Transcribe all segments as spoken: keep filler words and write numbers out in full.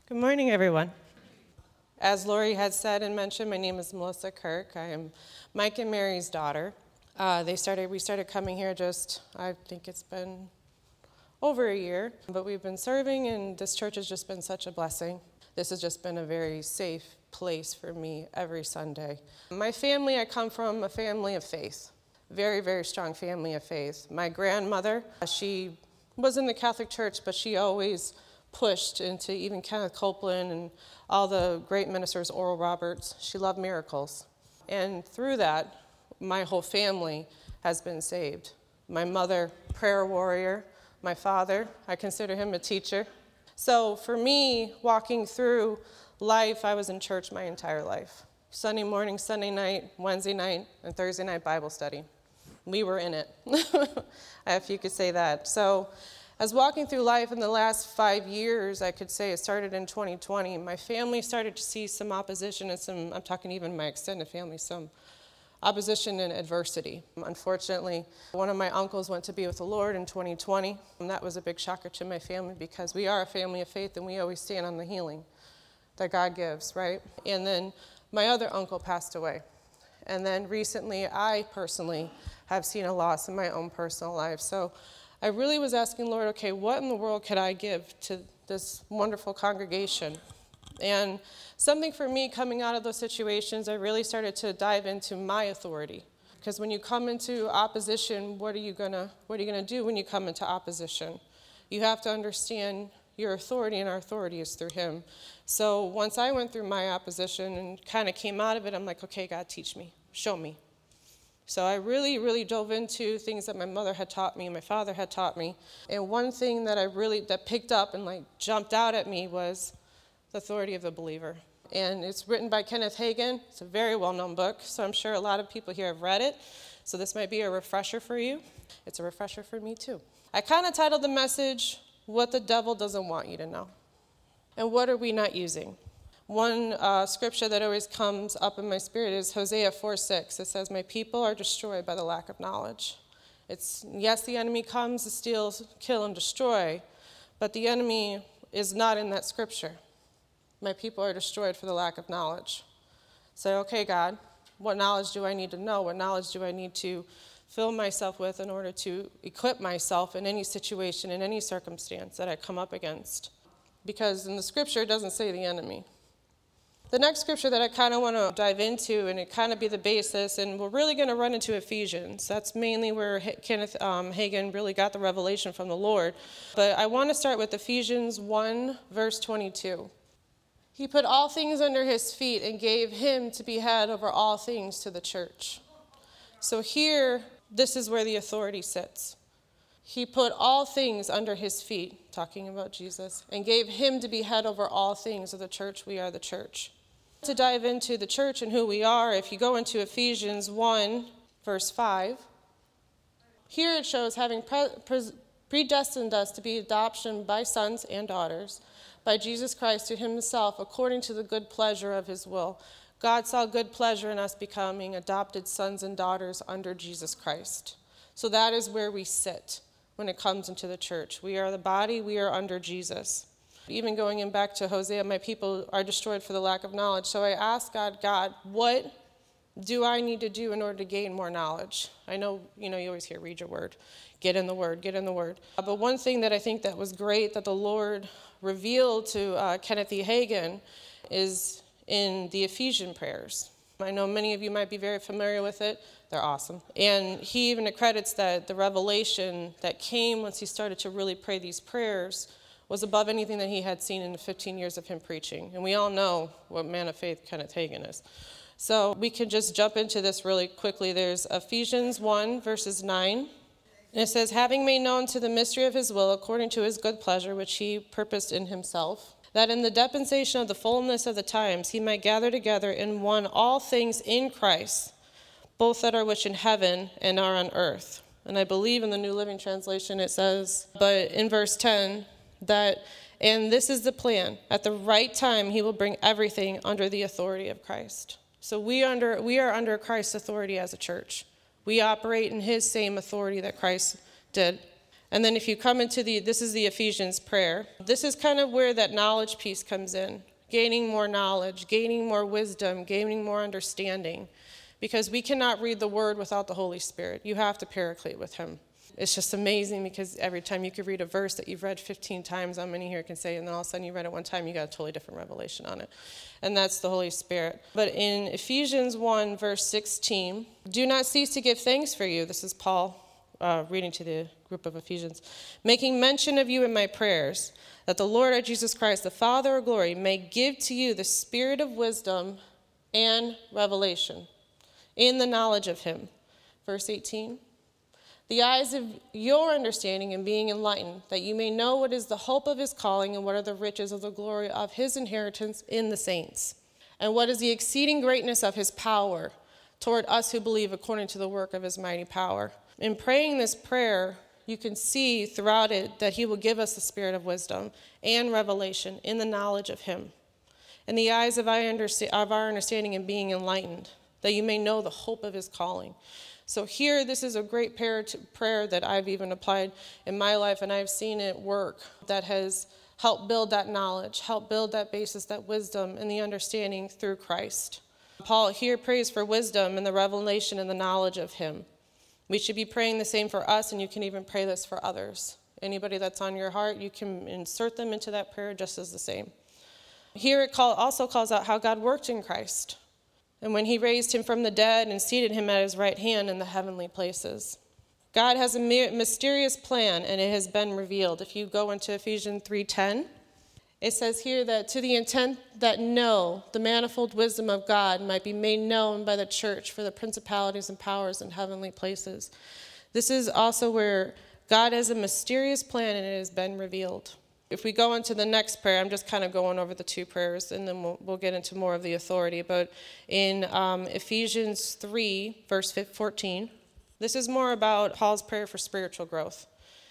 Good morning, everyone. As Lori had said and mentioned, my name is Melissa Kirk. I am Mike and Mary's daughter. Uh, they started. We started coming here just, I think it's been over a year, but we've been serving, and this church has just been such a blessing. This has just been a very safe place for me every Sunday. My family, I come from a family of faith, very, very strong family of faith. My grandmother, she was in the Catholic Church, but she always pushed into even Kenneth Copeland and all the great ministers, Oral Roberts. She loved miracles. And through that, my whole family has been saved. My mother, prayer warrior. My father, I consider him a teacher. So for me, walking through life, I was in church my entire life. Sunday morning, Sunday night, Wednesday night, and Thursday night Bible study. We were in it, if you could say that. So as walking through life in the last five years, I could say it started in twenty twenty, my family started to see some opposition and some, I'm talking even my extended family, some opposition and adversity. Unfortunately, one of my uncles went to be with the Lord in twenty twenty, and that was a big shocker to my family because we are a family of faith and we always stand on the healing that God gives, right? And then my other uncle passed away. And then recently, I personally have seen a loss in my own personal life. So I really was asking, Lord, okay, what in the world could I give to this wonderful congregation? And something for me coming out of those situations, I really started to dive into my authority. Because when you come into opposition, what are you gonna what are you gonna do when you come into opposition? You have to understand your authority, and our authority is through Him. So once I went through my opposition and kind of came out of it, I'm like, okay, God, teach me, show me. So I really, really dove into things that my mother had taught me and my father had taught me. And one thing that I really, that picked up and like jumped out at me was the authority of the believer. And it's written by Kenneth Hagin. It's a very well-known book, so I'm sure a lot of people here have read it. So this might be a refresher for you. It's a refresher for me too. I kind of titled the message, What the Devil Doesn't Want You to Know. And what are we not using? One uh, scripture that always comes up in my spirit is Hosea four six. It says, my people are destroyed by the lack of knowledge. It's, yes, the enemy comes to steal, kill, and destroy, but the enemy is not in that scripture. My people are destroyed for the lack of knowledge. Say, okay, God, what knowledge do I need to know? What knowledge do I need to fill myself with in order to equip myself in any situation, in any circumstance that I come up against? Because in the scripture, it doesn't say the enemy. The next scripture that I kind of want to dive into, and it kind of be the basis, and we're really going to run into Ephesians. That's mainly where Kenneth um, Hagin really got the revelation from the Lord. But I want to start with Ephesians one, verse twenty-two. He put all things under his feet and gave him to be head over all things to the church. So here, this is where the authority sits. He put all things under his feet, talking about Jesus, and gave him to be head over all things of the church. We are the church. To dive into the church and who we are, if you go into Ephesians one, verse five, here it shows having pre- pre- predestined us to be adoption by sons and daughters by Jesus Christ to himself according to the good pleasure of his will. God saw good pleasure in us becoming adopted sons and daughters under Jesus Christ. So that is where we sit when it comes into the church. We are the body, we are under Jesus. Even going in back to Hosea, my people are destroyed for the lack of knowledge. So I asked God, God, what do I need to do in order to gain more knowledge? I know, you know, you always hear, read your word, get in the word, get in the word. But one thing that I think that was great that the Lord revealed to uh, Kenneth E. Hagin is in the Ephesian prayers. I know many of you might be very familiar with it. They're awesome. And he even accredits that the revelation that came once he started to really pray these prayers was above anything that he had seen in the fifteen years of him preaching. And we all know what man of faith Kenneth Hagin is. So we can just jump into this really quickly. There's Ephesians one, verses nine. And it says, having made known to the mystery of his will, according to his good pleasure, which he purposed in himself, that in the dispensation of the fullness of the times he might gather together in one all things in Christ, both that are which in heaven and are on earth. And I believe in the New Living Translation it says, but in verse ten, that, and this is the plan, at the right time he will bring everything under the authority of Christ. So we under we are under Christ's authority as a church. We operate in his same authority that Christ did. And then if you come into the, this is the Ephesians prayer. This is kind of where that knowledge piece comes in. Gaining more knowledge, gaining more wisdom, gaining more understanding. Because we cannot read the word without the Holy Spirit. You have to paraclete with him. It's just amazing because every time you could read a verse that you've read fifteen times, how many here can say, and then all of a sudden you read it one time, you got a totally different revelation on it. And that's the Holy Spirit. But in Ephesians one, verse sixteen, do not cease to give thanks for you. This is Paul uh, reading to the group of Ephesians. Making mention of you in my prayers, that the Lord our Jesus Christ, the Father of glory, may give to you the spirit of wisdom and revelation in the knowledge of him. Verse eighteen. The eyes of your understanding and being enlightened, that you may know what is the hope of his calling and what are the riches of the glory of his inheritance in the saints, and what is the exceeding greatness of his power toward us who believe according to the work of his mighty power. In praying this prayer, you can see throughout it that he will give us the spirit of wisdom and revelation in the knowledge of him, and the eyes of our understanding and being enlightened, that you may know the hope of his calling. So here, this is a great prayer, to, prayer that I've even applied in my life, and I've seen it work, that has helped build that knowledge, helped build that basis, that wisdom, and the understanding through Christ. Paul here prays for wisdom and the revelation and the knowledge of him. We should be praying the same for us, and you can even pray this for others. Anybody that's on your heart, you can insert them into that prayer just as the same. Here it call, also calls out how God worked in Christ. And when he raised him from the dead and seated him at his right hand in the heavenly places. God has a mysterious plan, and it has been revealed. If you go into Ephesians three ten, it says here that to the intent that know the manifold wisdom of God might be made known by the church for the principalities and powers in heavenly places. This is also where God has a mysterious plan, and it has been revealed. If we go into the next prayer, I'm just kind of going over the two prayers, and then we'll, we'll get into more of the authority. But in um, Ephesians three, verse fourteen, this is more about Paul's prayer for spiritual growth.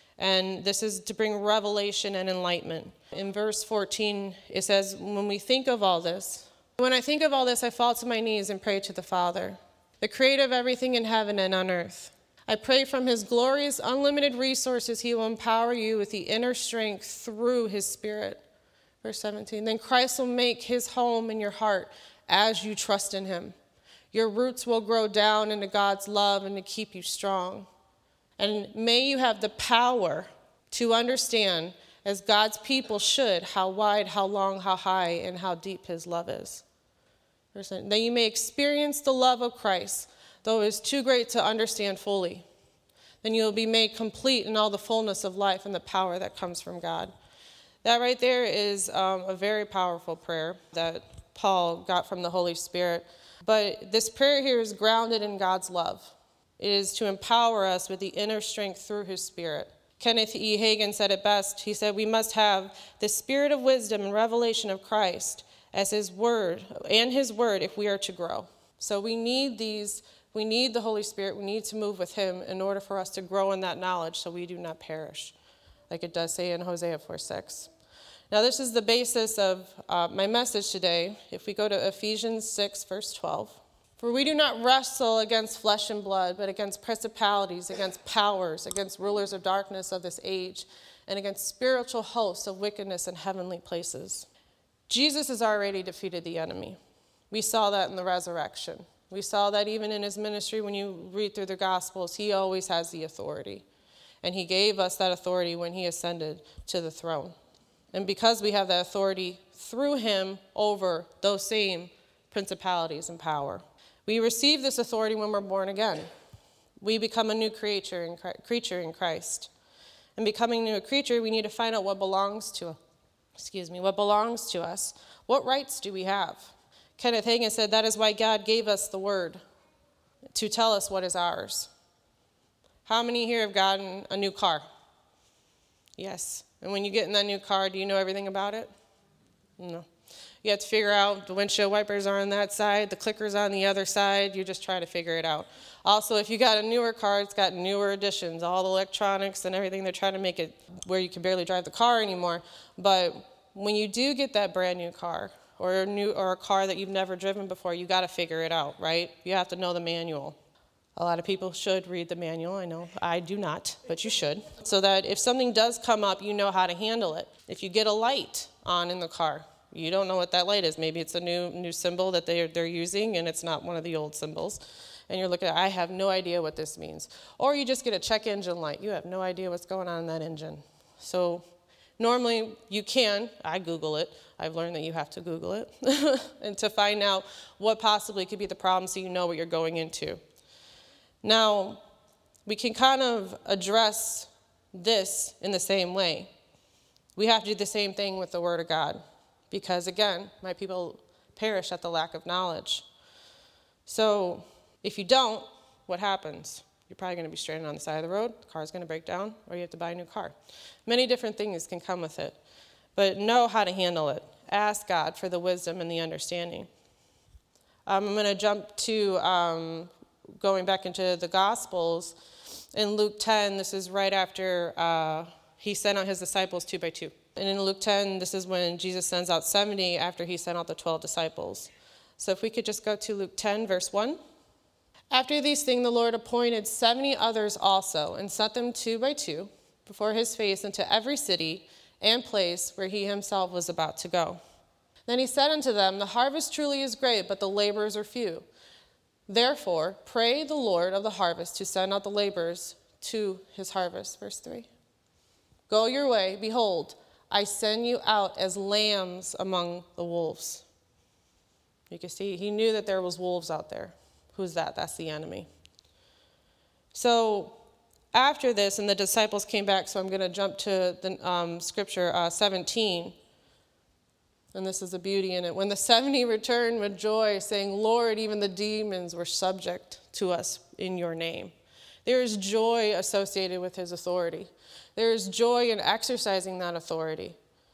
And this is to bring revelation and enlightenment. In verse fourteen, it says, when we think of all this, when I think of all this, I fall to my knees and pray to the Father, the creator of everything in heaven and on earth. I pray from his glorious, unlimited resources, he will empower you with the inner strength through his Spirit. Verse seventeen, then Christ will make his home in your heart as you trust in him. Your roots will grow down into God's love and to keep you strong. And may you have the power to understand, as God's people should, how wide, how long, how high, and how deep his love is. Verse nine, that you may experience the love of Christ, though it is too great to understand fully. Then you will be made complete in all the fullness of life and the power that comes from God. That right there is um, a very powerful prayer that Paul got from the Holy Spirit. But this prayer here is grounded in God's love. It is to empower us with the inner strength through his Spirit. Kenneth E. Hagin said it best. He said, we must have the spirit of wisdom and revelation of Christ as his word and his word if we are to grow. So we need these, we need the Holy Spirit. We need to move with him in order for us to grow in that knowledge so we do not perish, like it does say in Hosea four six. Now this is the basis of uh, my message today. If we go to Ephesians six, verse twelve. For we do not wrestle against flesh and blood, but against principalities, against powers, against rulers of darkness of this age, and against spiritual hosts of wickedness in heavenly places. Jesus has already defeated the enemy. We saw that in the resurrection. We saw that even in his ministry. When you read through the Gospels, he always has the authority. And he gave us that authority when he ascended to the throne. And because we have that authority through him over those same principalities and power, we receive this authority when we're born again. We become a new creature in Christ, creature in Christ. And becoming a new creature, we need to find out what belongs to, excuse me, what belongs to us. What rights do we have? Kenneth Hagin said that is why God gave us the word, to tell us what is ours. How many here have gotten a new car? Yes. And when you get in that new car, do you know everything about it? No. You have to figure out the windshield wipers are on that side, the clicker's on the other side. You just try to figure it out. Also, if you got a newer car, it's got newer additions, all the electronics and everything. They're trying to make it where you can barely drive the car anymore. But when you do get that brand new car or a new or a car that you've never driven before, you got to figure it out, right? You have to know the manual. A lot of people should read the manual. I know I do not, but you should. So that if something does come up, you know how to handle it. If you get a light on in the car, you don't know what that light is. Maybe it's a new new symbol that they're, they're using, and it's not one of the old symbols. And you're looking at, I have no idea what this means. Or you just get a check engine light. You have no idea what's going on in that engine. So normally you can, I Google it. I've learned that you have to Google it and to find out what possibly could be the problem so you know what you're going into. Now, we can kind of address this in the same way. We have to do the same thing with the Word of God because, again, my people perish at the lack of knowledge. So if you don't, what happens? You're probably going to be stranded on the side of the road, the car's going to break down, or you have to buy a new car. Many different things can come with it, but know how to handle it. Ask God for the wisdom and the understanding. Um, I'm going to jump to um, going back into the Gospels. In Luke ten, this is right after uh, he sent out his disciples two by two. And in Luke ten, this is when Jesus sends out seventy after he sent out the twelve disciples. So if we could just go to Luke ten, verse one. After these things, the Lord appointed seventy others also, and sent them two by two before his face into every city and place where he himself was about to go. Then he said unto them, the harvest truly is great, but the laborers are few. Therefore, pray the Lord of the harvest to send out the laborers to his harvest. Verse three. Go your way, behold, I send you out as lambs among the wolves. You can see he knew that there was wolves out there. Who's that? That's the enemy. So after this, and the disciples came back, so I'm going to jump to the um, scripture uh, seventeen. And this is the beauty in it. When the seventy returned with joy, saying, Lord, even the demons were subject to us in your name. There is joy associated with his authority. There is joy in exercising that authority.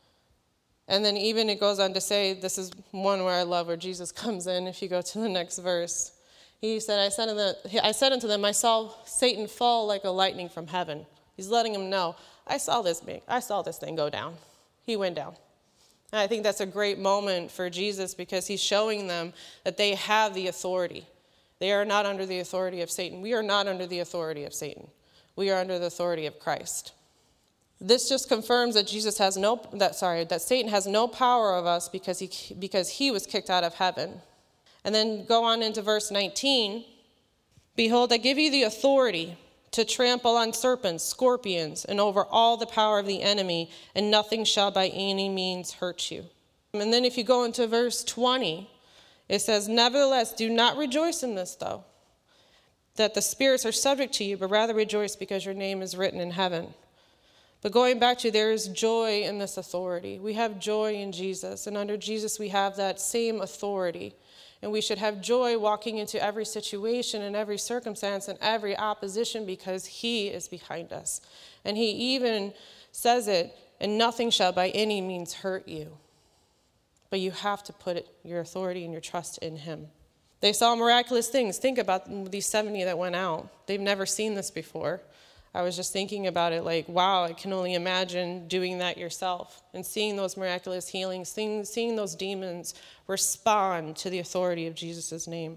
And then even it goes on to say, this is one where I love where Jesus comes in, if you go to the next verse. He said, I said, unto them, I said unto them, I saw Satan fall like a lightning from heaven. He's letting them know, I saw this I saw this thing go down. He went down. And I think that's a great moment for Jesus because he's showing them that they have the authority. They are not under the authority of Satan. We are not under the authority of Satan. We are under the authority of Christ. This just confirms that Jesus has no that sorry, that Satan has no power of us because he because he was kicked out of heaven. And then go on into verse nineteen. Behold, I give you the authority to trample on serpents, scorpions, and over all the power of the enemy, and nothing shall by any means hurt you. And then if you go into verse twenty, it says, nevertheless, do not rejoice in this, though, that the spirits are subject to you, but rather rejoice because your name is written in heaven. But going back to, there is joy in this authority. We have joy in Jesus, and under Jesus we have that same authority. And we should have joy walking into every situation and every circumstance and every opposition because he is behind us. And he even says it, and nothing shall by any means hurt you. But you have to put it, your authority and your trust in him. They saw miraculous things. Think about these seventy that went out. They've never seen this before. I was just thinking about it like, wow, I can only imagine doing that yourself and seeing those miraculous healings, seeing, seeing those demons respond to the authority of Jesus' name.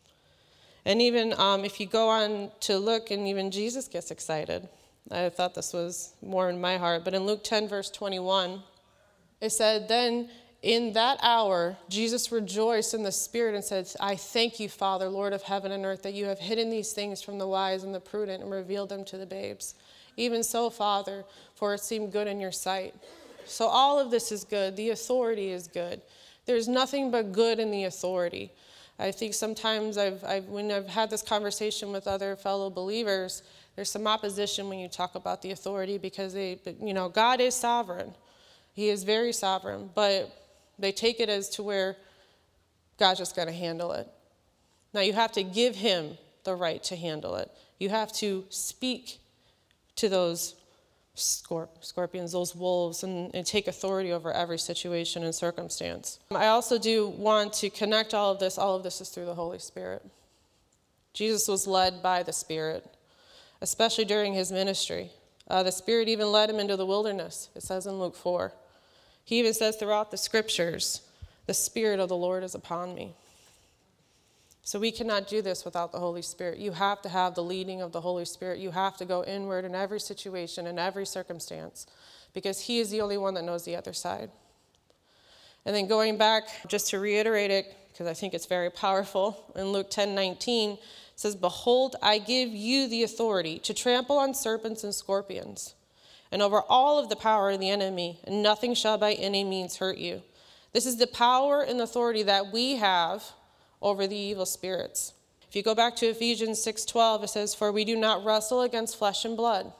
And even um, if you go on to look, and even Jesus gets excited. I thought this was more in my heart. But in Luke ten, verse twenty-one, it said, then in that hour, Jesus rejoiced in the Spirit and said, I thank you, Father, Lord of heaven and earth, that you have hidden these things from the wise and the prudent and revealed them to the babes. Even so, Father, for it seemed good in your sight. So all of this is good. The authority is good. There's nothing but good in the authority. I think sometimes I've, I've when I've had this conversation with other fellow believers, there's some opposition when you talk about the authority because they, you know, God is sovereign. He is very sovereign, but they take it as to where God's just going to handle it. Now, you have to give him the right to handle it. You have to speak to those scorp- scorpions, those wolves, and, and take authority over every situation and circumstance. I also do want to connect all of this. All of this is through the Holy Spirit. Jesus was led by the Spirit, especially during his ministry. Uh, the Spirit even led him into the wilderness, it says in Luke four. He even says throughout the scriptures, the Spirit of the Lord is upon me. So we cannot do this without the Holy Spirit. You have to have the leading of the Holy Spirit. You have to go inward in every situation, in every circumstance, because he is the only one that knows the other side. And then going back, just to reiterate it, because I think it's very powerful, in Luke ten nineteen, it says, "Behold, I give you the authority to trample on serpents and scorpions, and over all of the power of the enemy, and nothing shall by any means hurt you." This is the power and authority that we have over the evil spirits. If you go back to Ephesians six twelve, it says, "For we do not wrestle against flesh and blood,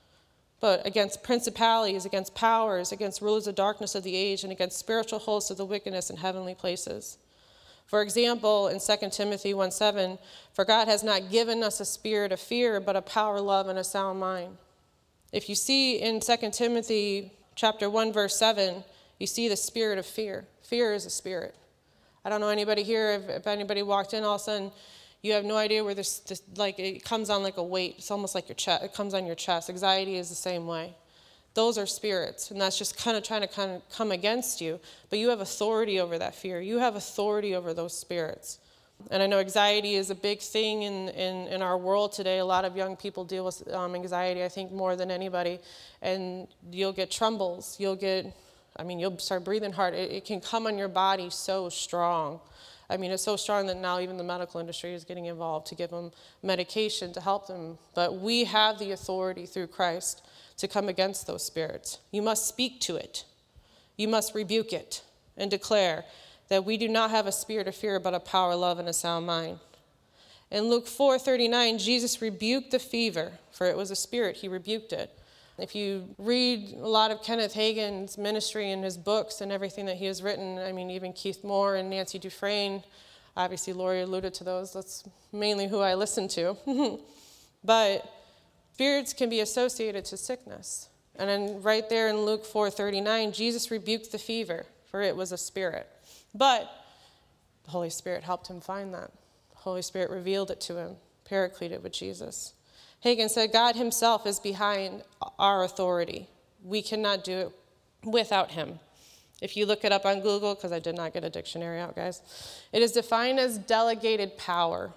but against principalities, against powers, against rulers of darkness of the age, and against spiritual hosts of the wickedness in heavenly places." For example, in Second Timothy one seven, "For God has not given us a spirit of fear, but a power, love, and a sound mind." If you see in Second Timothy chapter one, verse seven, you see the spirit of fear. Fear is a spirit. I don't know anybody here, if, if anybody walked in, all of a sudden, you have no idea where this, this, like, it comes on like a weight. It's almost like your chest. It comes on your chest. Anxiety is the same way. Those are spirits, and that's just kind of trying to kind of come against you. But you have authority over that fear. You have authority over those spirits. And I know anxiety is a big thing in, in, in our world today. A lot of young people deal with um, anxiety, I think, more than anybody. And you'll get trembles. You'll get, I mean, you'll start breathing hard. It, it can come on your body so strong. I mean, it's so strong that now even the medical industry is getting involved to give them medication to help them. But we have the authority through Christ to come against those spirits. You must speak to it. You must rebuke it and declare that we do not have a spirit of fear, but a power, love, and a sound mind. In Luke four thirty-nine, Jesus rebuked the fever, for it was a spirit. He rebuked it. If you read a lot of Kenneth Hagin's ministry and his books and everything that he has written, I mean, even Keith Moore and Nancy Dufresne, obviously Lori alluded to those. That's mainly who I listen to. But spirits can be associated to sickness. And then right there in Luke four thirty-nine, Jesus rebuked the fever, for it was a spirit. But the Holy Spirit helped him find that. The Holy Spirit revealed it to him, paracleted with Jesus. Hagin said, God himself is behind our authority. We cannot do it without him. If you look it up on Google, because I did not get a dictionary out, guys, it is defined as delegated power.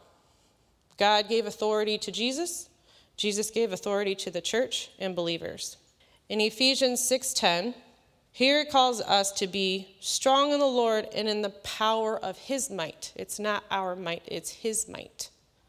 God gave authority to Jesus. Jesus gave authority to the church and believers. In Ephesians six ten, here it calls us to be strong in the Lord and in the power of his might. It's not our might, it's his might.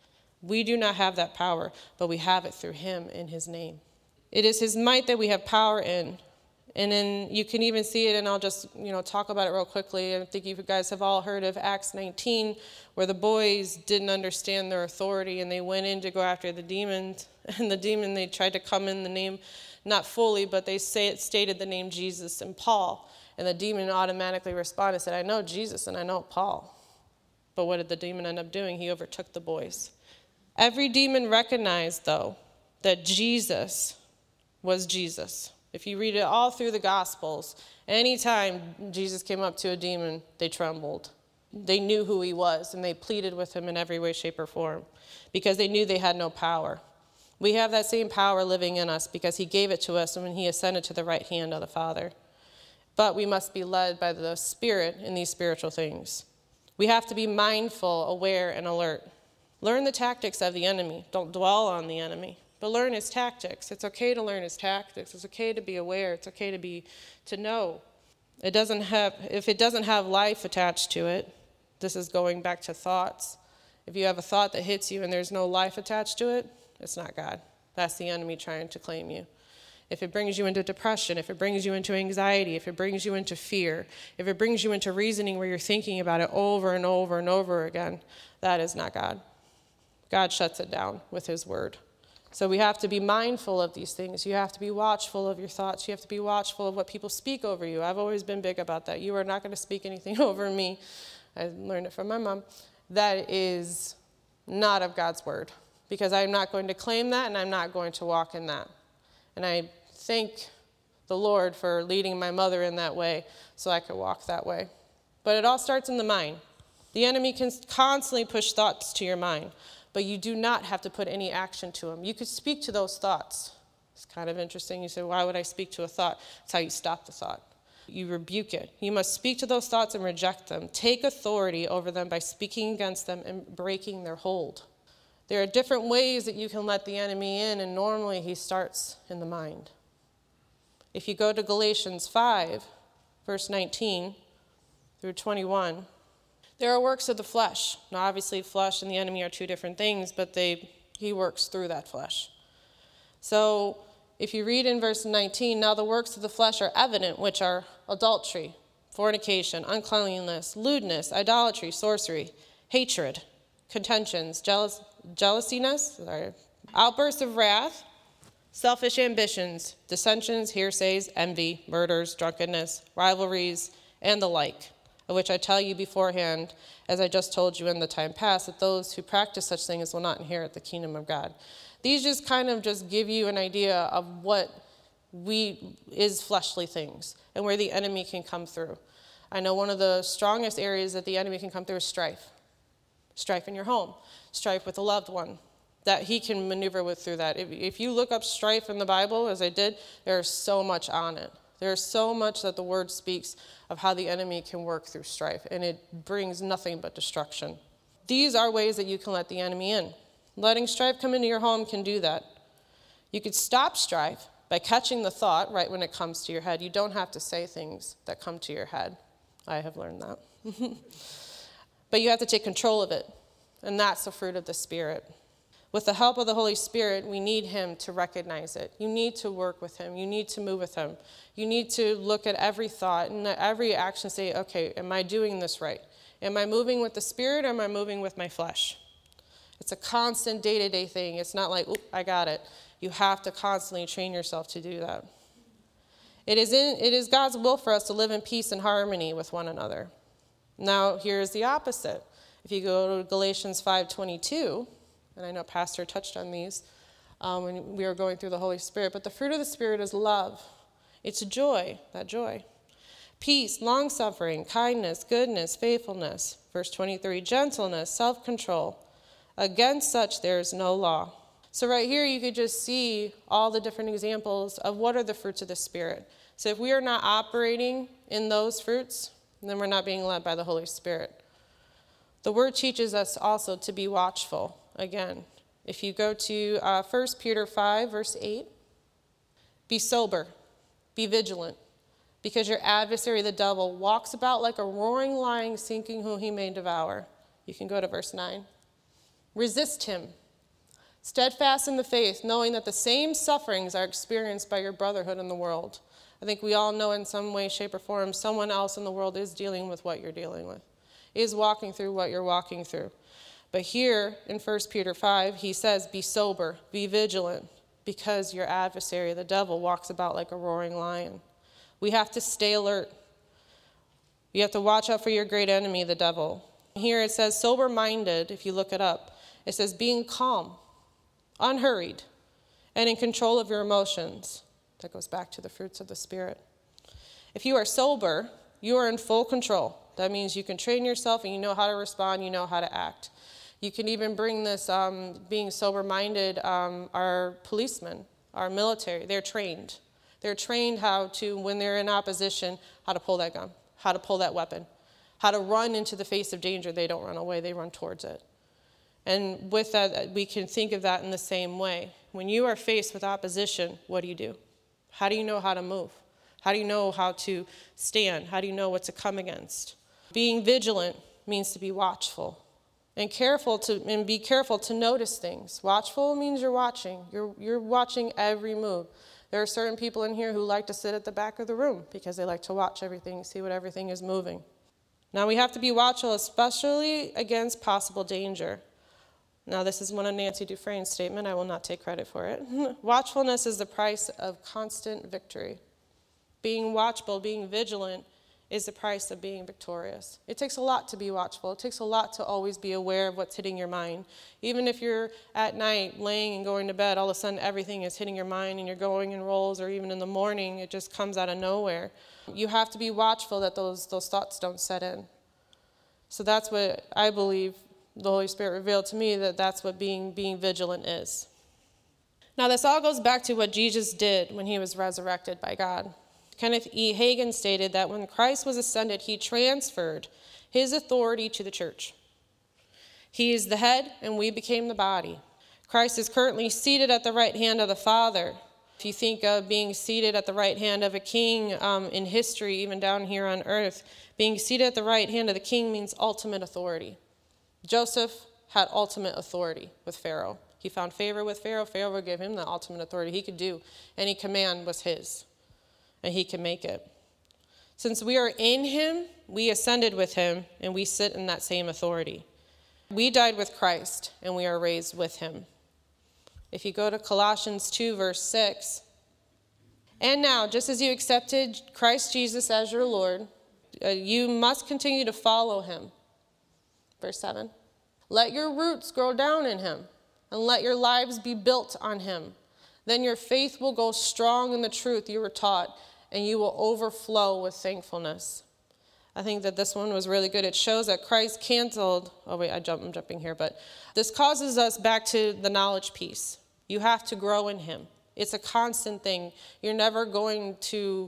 We do not have that power, but we have it through him in his name. It is his might that we have power in. And then you can even see it, and I'll just, you know, talk about it real quickly. I think you guys have all heard of Acts nineteen, where the boys didn't understand their authority, and they went in to go after the demon. And the demon, they tried to come in the name, not fully, but they say it stated the name Jesus and Paul. And the demon automatically responded and said, I know Jesus and I know Paul. But what did the demon end up doing? He overtook the boys. Every demon recognized, though, that Jesus was Jesus. If you read it all through the Gospels, anytime Jesus came up to a demon, they trembled. They knew who he was, and they pleaded with him in every way, shape, or form, because they knew they had no power. We have that same power living in us because he gave it to us when he ascended to the right hand of the Father. But we must be led by the Spirit in these spiritual things. We have to be mindful, aware, and alert. Learn the tactics of the enemy. Don't dwell on the enemy, but learn his tactics. It's okay to learn his tactics. It's okay to be aware. It's okay to be to know. It doesn't have if it doesn't have life attached to it. This is going back to thoughts. If you have a thought that hits you and there's no life attached to it, it's not God. That's the enemy trying to claim you. If it brings you into depression, if it brings you into anxiety, if it brings you into fear, if it brings you into reasoning where you're thinking about it over and over and over again, that is not God. God shuts it down with his word. So we have to be mindful of these things. You have to be watchful of your thoughts. You have to be watchful of what people speak over you. I've always been big about that. You are not going to speak anything over me. I learned it from my mom. That is not of God's word, because I'm not going to claim that, and I'm not going to walk in that. And I thank the Lord for leading my mother in that way so I could walk that way. But it all starts in the mind. The enemy can constantly push thoughts to your mind, but you do not have to put any action to them. You could speak to those thoughts. It's kind of interesting. You say, why would I speak to a thought? It's how you stop the thought. you rebuke it. You must speak to those thoughts and reject them. Take authority over them by speaking against them and breaking their hold. There are different ways that you can let the enemy in, and normally he starts in the mind. If you go to Galatians five, verse nineteen through twenty-one, there are works of the flesh. Now, obviously, flesh and the enemy are two different things, but they he works through that flesh. So, if you read in verse nineteen, now the works of the flesh are evident, which are adultery, fornication, uncleanliness, lewdness, idolatry, sorcery, hatred, contentions, jealous, jealousiness, sorry, outbursts of wrath, selfish ambitions, dissensions, hearsays, envy, murders, drunkenness, rivalries, and the like, of which I tell you beforehand, as I just told you in the time past, that those who practice such things will not inherit the kingdom of God. These just kind of just give you an idea of what we is fleshly things and where the enemy can come through. I know one of the strongest areas that the enemy can come through is strife. Strife in your home, strife with a loved one, that he can maneuver with through that. If, if you look up strife in the Bible, as I did, there's so much on it. There's so much that the word speaks of how the enemy can work through strife, and it brings nothing but destruction. These are ways that you can let the enemy in. Letting strife come into your home can do that. You could stop strife by catching the thought right when it comes to your head. You don't have to say things that come to your head. I have learned that. But you have to take control of it, and that's the fruit of the Spirit. With the help of the Holy Spirit, we need him to recognize it. You need to work with him. You need to move with him. You need to look at every thought and every action and say, okay, am I doing this right? Am I moving with the Spirit or am I moving with my flesh? It's a constant day-to-day thing. It's not like, oop, I got it. You have to constantly train yourself to do that. It is, in, it is God's will for us to live in peace and harmony with one another. Now, here's the opposite. If you go to Galatians five twenty-two, and I know Pastor touched on these um, when we were going through the Holy Spirit, but the fruit of the Spirit is love. It's joy, that joy. Peace, long-suffering, kindness, goodness, faithfulness. Verse twenty-three, gentleness, self-control. Against such there is no law. So right here you could just see all the different examples of what are the fruits of the Spirit. So if we are not operating in those fruits, then we're not being led by the Holy Spirit. The word teaches us also to be watchful. Again, if you go to uh, First Peter five, verse eight, be sober, be vigilant, because your adversary, the devil, walks about like a roaring lion, seeking whom he may devour. You can go to verse nine. Resist him, steadfast in the faith, knowing that the same sufferings are experienced by your brotherhood in the world. I think we all know in some way, shape, or form, someone else in the world is dealing with what you're dealing with, is walking through what you're walking through. But here in First Peter five, he says, be sober, be vigilant, because your adversary, the devil, walks about like a roaring lion. We have to stay alert. You have to watch out for your great enemy, the devil. Here it says sober-minded, if you look it up. It says being calm, unhurried, and in control of your emotions. That goes back to the fruits of the Spirit. If you are sober, you are in full control. That means you can train yourself and you know how to respond, you know how to act. You can even bring this um, being sober-minded, um, our policemen, our military, they're trained. They're trained how to, when they're in opposition, how to pull that gun, how to pull that weapon, how to run into the face of danger. They don't run away, they run towards it. And with that, we can think of that in the same way. When you are faced with opposition, what do you do? How do you know how to move? How do you know how to stand? How do you know what to come against? Being vigilant means to be watchful and careful to and be careful to notice things. Watchful means you're watching. You're you're watching every move. There are certain people in here who like to sit at the back of the room because they like to watch everything, see what everything is moving. Now we have to be watchful, especially against possible danger. Now, this is one of Nancy Dufresne's statement. I will not take credit for it. Watchfulness is the price of constant victory. Being watchful, being vigilant, is the price of being victorious. It takes a lot to be watchful. It takes a lot to always be aware of what's hitting your mind. Even if you're at night laying and going to bed, all of a sudden everything is hitting your mind and you're going in rolls, or even in the morning, it just comes out of nowhere. You have to be watchful that those, those thoughts don't set in. So that's what I believe the Holy Spirit revealed to me, that that's what being being vigilant is. Now, this all goes back to what Jesus did when he was resurrected by God. Kenneth E. Hagin stated that when Christ was ascended, he transferred his authority to the church. He is the head, and we became the body. Christ is currently seated at the right hand of the Father. If you think of being seated at the right hand of a king um, in history, even down here on earth, being seated at the right hand of the king means ultimate authority. Joseph had ultimate authority with Pharaoh. He found favor with Pharaoh. Pharaoh would give him the ultimate authority. He could do any command was his, and he could make it. Since we are in him, we ascended with him, and we sit in that same authority. We died with Christ, and we are raised with him. If you go to Colossians two, verse six, and now, just as you accepted Christ Jesus as your Lord, uh, you must continue to follow him. Verse seven, let your roots grow down in him, and let your lives be built on him. Then your faith will go strong in the truth you were taught, and you will overflow with thankfulness. I think that this one was really good. It shows that Christ canceled, oh wait, I jump, I'm jumping here, but this causes us back to the knowledge piece. You have to grow in him. It's a constant thing. You're never going to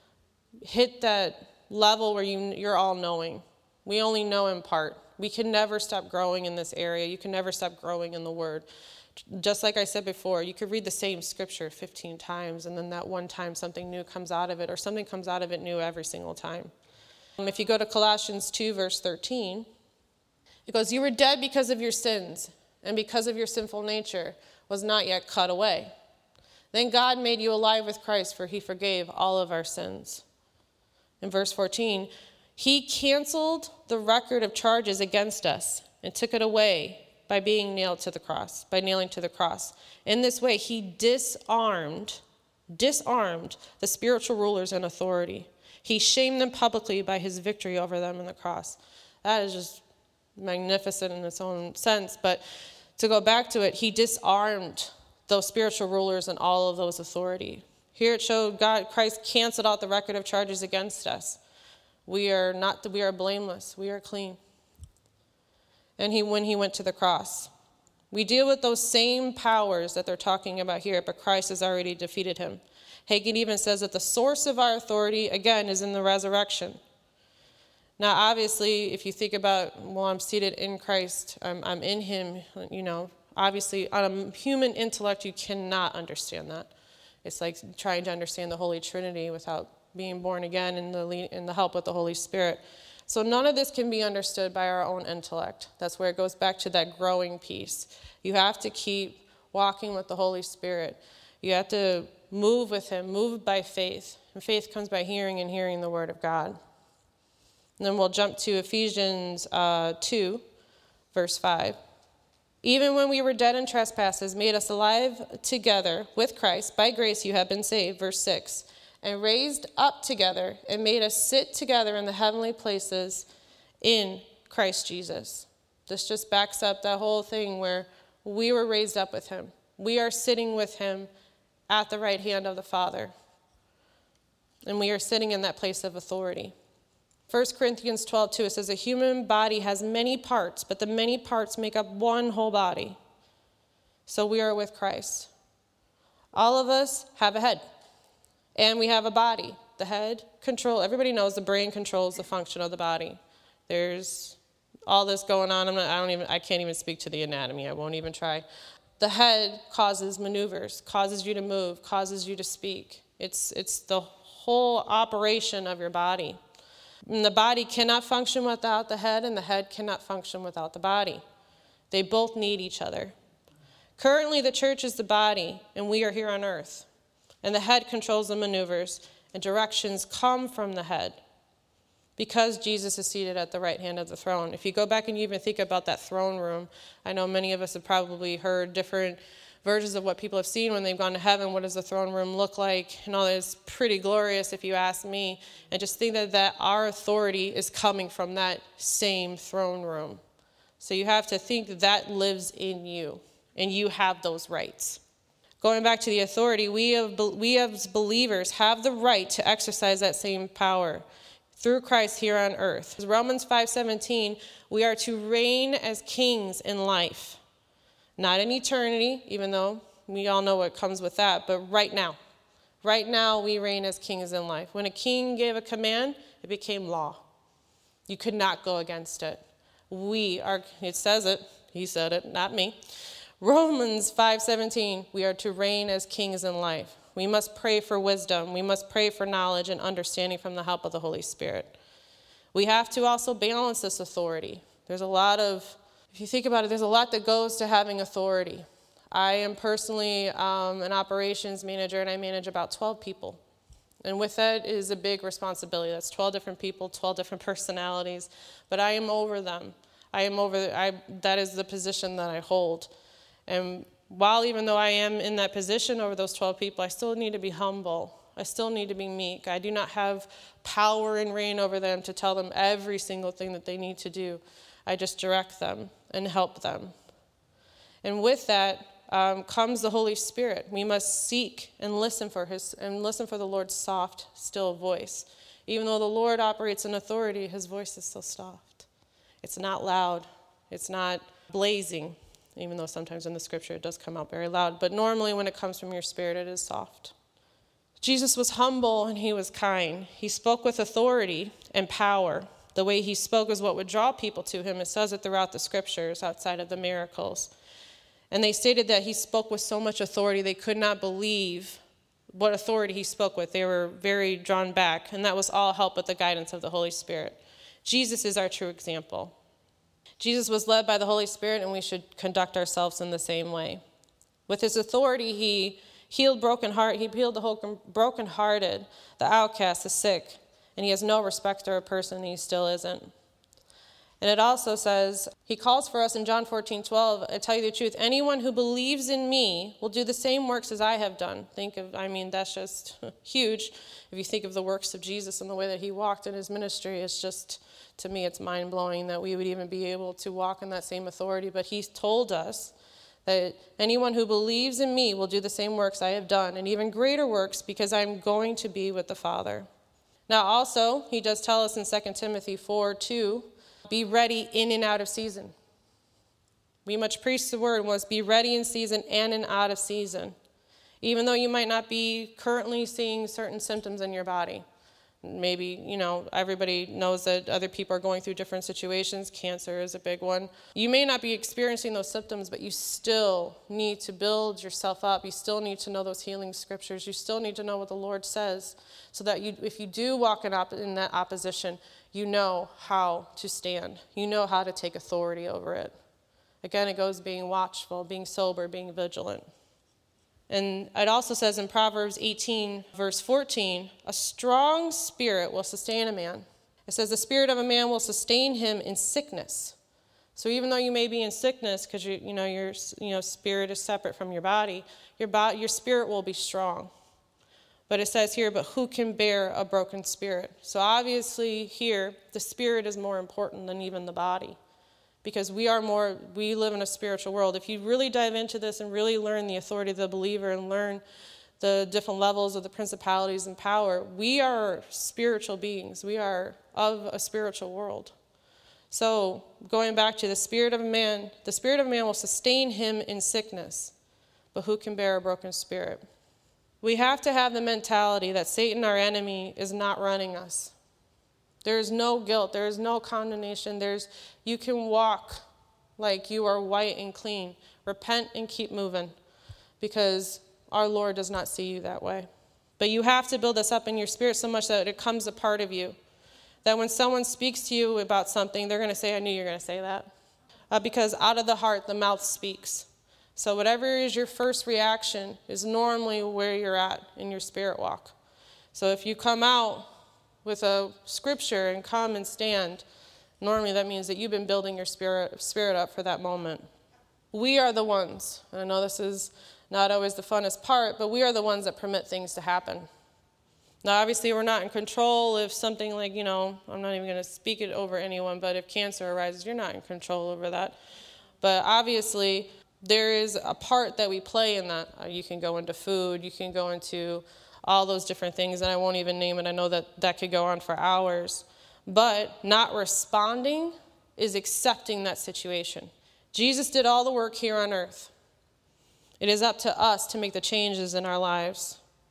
hit that level where you, you're all knowing. We only know in part. We can never stop growing in this area. You can never stop growing in the word. Just like I said before, you could read the same scripture fifteen times, and then that one time something new comes out of it, or something comes out of it new every single time. If you go to Colossians two, verse thirteen, it goes, you were dead because of your sins, and because of your sinful nature was not yet cut away. Then God made you alive with Christ, for he forgave all of our sins. In verse fourteen, he canceled the record of charges against us and took it away by being nailed to the cross, by nailing to the cross. In this way, he disarmed, disarmed the spiritual rulers and authority. He shamed them publicly by his victory over them in the cross. That is just magnificent in its own sense. But to go back to it, he disarmed those spiritual rulers and all of those authority. Here it showed God, Christ canceled out the record of charges against us. We are not, we are blameless. We are clean. And he, when he went to the cross, we deal with those same powers that they're talking about here, but Christ has already defeated him. Hagin even says that the source of our authority, again, is in the resurrection. Now, obviously, if you think about, well, I'm seated in Christ, I'm, I'm in him, you know, obviously, on a human intellect, you cannot understand that. It's like trying to understand the Holy Trinity without being born again in the, in the help with the Holy Spirit. So none of this can be understood by our own intellect. That's where it goes back to that growing piece. You have to keep walking with the Holy Spirit. You have to move with him, move by faith. And faith comes by hearing, and hearing the word of God. And then we'll jump to Ephesians uh, two, verse five. Even when we were dead in trespasses, made us alive together with Christ. By grace you have been saved, verse six. And raised up together and made us sit together in the heavenly places in Christ Jesus. This just backs up that whole thing where we were raised up with him. We are sitting with him at the right hand of the Father. And we are sitting in that place of authority. First Corinthians twelve two, it says, a human body has many parts, but the many parts make up one whole body. So we are with Christ. All of us have a head. And we have a body. The head control, everybody knows the brain controls the function of the body. There's all this going on. I'm not, I don't even, I can't even speak to the anatomy. I won't even try. The head causes maneuvers, causes you to move, causes you to speak. It's, it's the whole operation of your body. And the body cannot function without the head, and the head cannot function without the body. They both need each other. Currently, the church is the body, and we are here on earth. And the head controls the maneuvers, and directions come from the head because Jesus is seated at the right hand of the throne. If you go back and you even think about that throne room, I know many of us have probably heard different versions of what people have seen when they've gone to heaven. What does the throne room look like? And all that is pretty glorious if you ask me. And just think that, that our authority is coming from that same throne room. So you have to think that lives in you, and you have those rights. Going back to the authority, we, have, we as believers have the right to exercise that same power through Christ here on earth. Romans five seventeen, we are to reign as kings in life. Not in eternity, even though we all know what comes with that, but right now. Right now, we reign as kings in life. When a king gave a command, it became law. You could not go against it. We are, it says it, he said it, not me. Romans five seventeen, we are to reign as kings in life. We must pray for wisdom. We must pray for knowledge and understanding from the help of the Holy Spirit. We have to also balance this authority. There's a lot of, if you think about it, there's a lot that goes to having authority. I am personally um, an operations manager, and I manage about twelve people. And with that is a big responsibility. That's twelve different people, twelve different personalities. But I am over them. I am over, I, that is the position that I hold. And while even though I am in that position over those twelve people, I still need to be humble. I still need to be meek. I do not have power and reign over them to tell them every single thing that they need to do. I just direct them and help them. And with that um, comes the Holy Spirit. We must seek and listen for his and listen for the Lord's soft, still voice. Even though the Lord operates in authority, his voice is still soft. It's not loud. It's not blazing, even though sometimes in the scripture it does come out very loud. But normally when it comes from your spirit, it is soft. Jesus was humble and he was kind. He spoke with authority and power. The way he spoke is what would draw people to him. It says it throughout the scriptures outside of the miracles. And they stated that he spoke with so much authority they could not believe what authority he spoke with. They were very drawn back, and that was all help with the guidance of the Holy Spirit. Jesus is our true example. Jesus was led by the Holy Spirit, and we should conduct ourselves in the same way. With his authority, he healed broken heart. He healed the brokenhearted, the outcast, the sick, and he has no respect for a person, and he still isn't. And it also says, he calls for us in John fourteen twelve, I tell you the truth, anyone who believes in me will do the same works as I have done. Think of, I mean, that's just huge. If you think of the works of Jesus and the way that he walked in his ministry, it's just, to me, it's mind-blowing that we would even be able to walk in that same authority. But he's told us that anyone who believes in me will do the same works I have done, and even greater works, because I'm going to be with the Father. Now also, he does tell us in Second Timothy four two, be ready in and out of season. We must preach the word, must be ready in season and in out of season. Even though you might not be currently seeing certain symptoms in your body. Maybe, you know, everybody knows that other people are going through different situations. Cancer is a big one. You may not be experiencing those symptoms, but you still need to build yourself up. You still need to know those healing scriptures. You still need to know what the Lord says so that you, if you do walk in, op- in that opposition, you know how to stand. You know how to take authority over it. Again, it goes being watchful, being sober, being vigilant. And it also says in Proverbs eighteen, verse fourteen, a strong spirit will sustain a man. It says the spirit of a man will sustain him in sickness. So even though you may be in sickness, because you, you know your you know spirit is separate from your body, your body, your spirit will be strong. But it says here, but who can bear a broken spirit? So obviously here, the spirit is more important than even the body. Because we are more, we live in a spiritual world. If you really dive into this and really learn the authority of the believer and learn the different levels of the principalities and power, we are spiritual beings. We are of a spiritual world. So going back to the spirit of a man, the spirit of a man will sustain him in sickness, but who can bear a broken spirit? We have to have the mentality that Satan, our enemy, is not running us. There is no guilt. There is no condemnation. There's, you can walk like you are white and clean. Repent and keep moving because our Lord does not see you that way. But you have to build this up in your spirit so much that it becomes a part of you. That when someone speaks to you about something, they're going to say, I knew you were going to say that. Uh, because out of the heart, the mouth speaks. So whatever is your first reaction is normally where you're at in your spirit walk. So if you come out with a scripture and come and stand, normally that means that you've been building your spirit spirit up for that moment. We are the ones, and I know this is not always the funnest part, but we are the ones that permit things to happen. Now, obviously, we're not in control if something like, you know, I'm not even going to speak it over anyone, but if cancer arises, you're not in control over that. But obviously, there is a part that we play in that. Uh, you can go into food, you can go into all those different things, and I won't even name it. I know that that could go on for hours. But not responding is accepting that situation. Jesus did all the work here on earth. It is up to us to make the changes in our lives.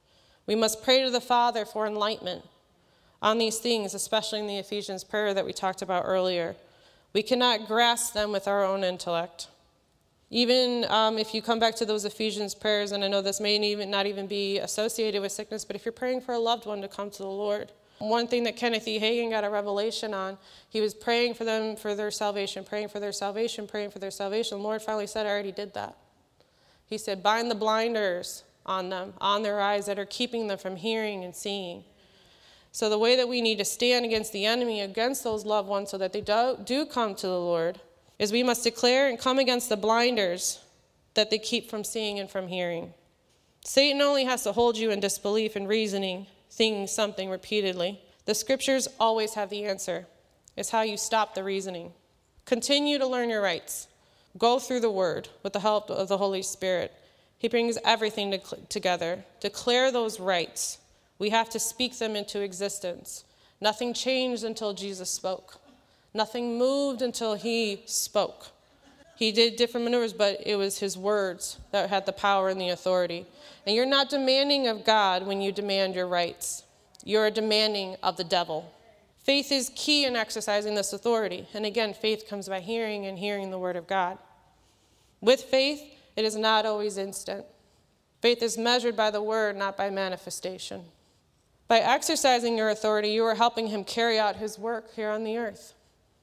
We must pray to the Father for enlightenment on these things, especially in the Ephesians prayer that we talked about earlier. We cannot grasp them with our own intellect. Even um, if you come back to those Ephesians prayers, and I know this may even not even be associated with sickness, but if you're praying for a loved one to come to the Lord, one thing that Kenneth E. Hagin got a revelation on, he was praying for them for their salvation, praying for their salvation, praying for their salvation. The Lord finally said, I already did that. He said, bind the blinders on them, on their eyes that are keeping them from hearing and seeing. So the way that we need to stand against the enemy, against those loved ones so that they do, do come to the Lord, is we must declare and come against the blinders that they keep from seeing and from hearing. Satan only has to hold you in disbelief and reasoning, thinking something repeatedly. The scriptures always have the answer. It's how you stop the reasoning. Continue to learn your rights. Go through the word with the help of the Holy Spirit. He brings everything to, together. Declare those rights. We have to speak them into existence. Nothing changed until Jesus spoke. Nothing moved until he spoke. He did different maneuvers, but it was his words that had the power and the authority. And you're not demanding of God when you demand your rights. You're demanding of the devil. Faith is key in exercising this authority. And again, faith comes by hearing and hearing the word of God. With faith, it is not always instant. Faith is measured by the word, not by manifestation. By exercising your authority, you are helping him carry out his work here on the earth.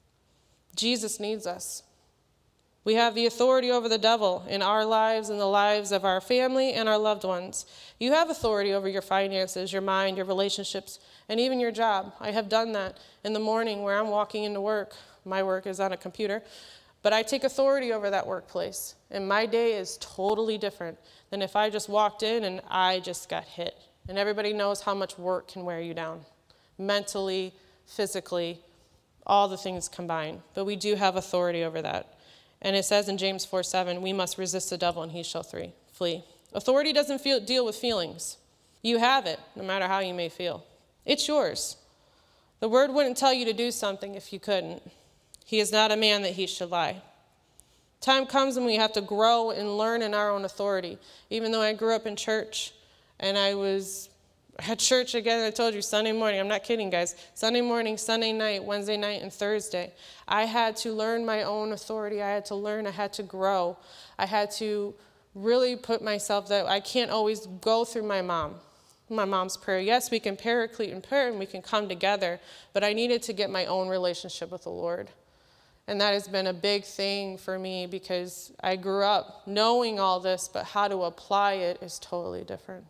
Jesus needs us. We have the authority over the devil in our lives and the lives of our family and our loved ones. You have authority over your finances, your mind, your relationships, and even your job. I have done that in the morning where I'm walking into work. My work is on a computer. But I take authority over that workplace. And my day is totally different than if I just walked in and I just got hit. And everybody knows how much work can wear you down. Mentally, physically, all the things combined. But we do have authority over that. And it says in James four seven, we must resist the devil and he shall flee. Authority doesn't feel, deal with feelings. You have it, no matter how you may feel. It's yours. The word wouldn't tell you to do something if you couldn't. He is not a man that he should lie. Time comes when we have to grow and learn in our own authority. Even though I grew up in church and I was at church again, I told you, Sunday morning, I'm not kidding, guys. Sunday morning, Sunday night, Wednesday night, and Thursday. I had to learn my own authority. I had to learn. I had to grow. I had to really put myself that I can't always go through my mom, my mom's prayer. Yes, we can paraclete in prayer and we can come together, but I needed to get my own relationship with the Lord. And that has been a big thing for me because I grew up knowing all this, but how to apply it is totally different.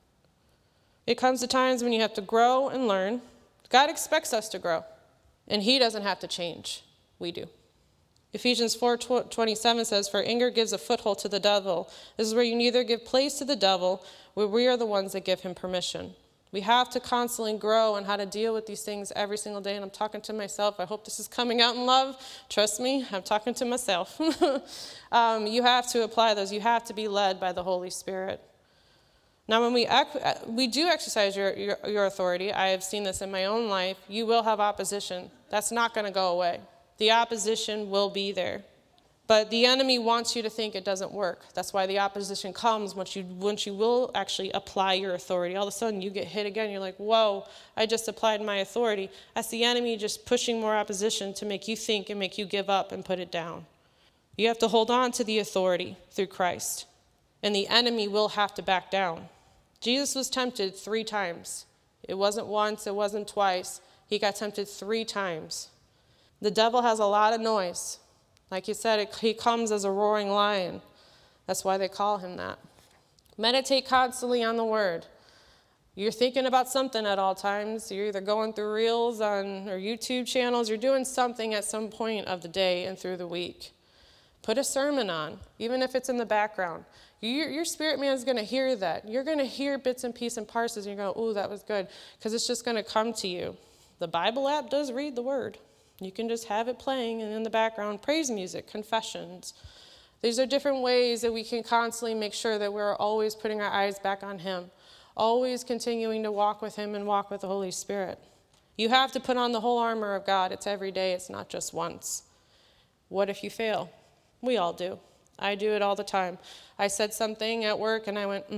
It comes to times when you have to grow and learn. God expects us to grow, and he doesn't have to change. We do. Ephesians four twenty-seven says, for anger gives a foothold to the devil. This is where you neither give place to the devil, where we are the ones that give him permission. We have to constantly grow on how to deal with these things every single day, and I'm talking to myself. I hope this is coming out in love. Trust me, I'm talking to myself. um, you have to apply those. You have to be led by the Holy Spirit. Now, when we ec- we do exercise your, your, your authority, I have seen this in my own life, you will have opposition. That's not going to go away. The opposition will be there. But the enemy wants you to think it doesn't work. That's why the opposition comes once you, once you will actually apply your authority. All of a sudden, you get hit again. You're like, whoa, I just applied my authority. That's the enemy just pushing more opposition to make you think and make you give up and put it down. You have to hold on to the authority through Christ. And the enemy will have to back down. Jesus was tempted three times. It wasn't once, it wasn't twice. He got tempted three times. The devil has a lot of noise. Like you said, it, he comes as a roaring lion. That's why they call him that. Meditate constantly on the word. You're thinking about something at all times. You're either going through reels on or YouTube channels. You're doing something at some point of the day and through the week. Put a sermon on, even if it's in the background. Your, your spirit man is going to hear that. You're going to hear bits and pieces and parses, and you're going, ooh, that was good, because it's just going to come to you. The Bible app does read the word. You can just have it playing, and in the background, praise music, confessions. These are different ways that we can constantly make sure that we're always putting our eyes back on him, always continuing to walk with him and walk with the Holy Spirit. You have to put on the whole armor of God. It's every day. It's not just once. What if you fail? We all do. I do it all the time. I said something at work, and I went, mm,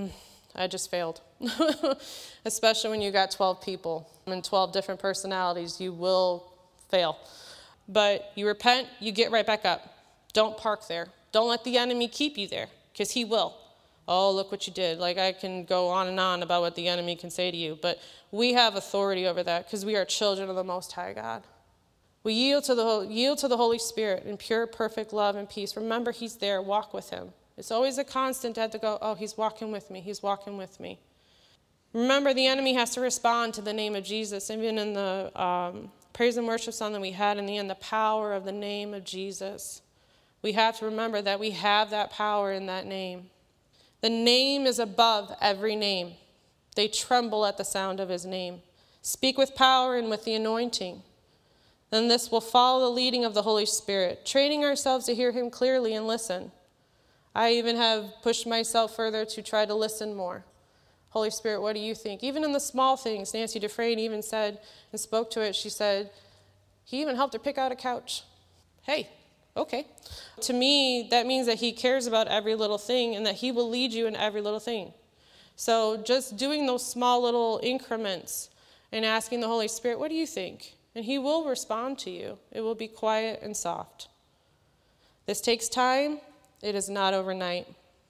I just failed. Especially when you got twelve people and twelve different personalities, you will fail. But you repent, you get right back up. Don't park there. Don't let the enemy keep you there, because he will. Oh, look what you did. Like, I can go on and on about what the enemy can say to you, but we have authority over that because we are children of the Most High God. We yield to the yield to the Holy Spirit in pure, perfect love and peace. Remember, he's there. Walk with him. It's always a constant to have to go, oh, he's walking with me. He's walking with me. Remember, the enemy has to respond to the name of Jesus. Even in the um, praise and worship song that we had in the end, the power of the name of Jesus. We have to remember that we have that power in that name. The name is above every name. They tremble at the sound of his name. Speak with power and with the anointing. Then this will follow the leading of the Holy Spirit, training ourselves to hear him clearly and listen. I even have pushed myself further to try to listen more. Holy Spirit, what do you think? Even in the small things, Nancy Dufresne even said and spoke to it. She said, he even helped her pick out a couch. Hey, okay. To me, that means that he cares about every little thing and that he will lead you in every little thing. So just doing those small little increments and asking the Holy Spirit, what do you think? And he will respond to you. It will be quiet and soft. This takes time. It is not overnight.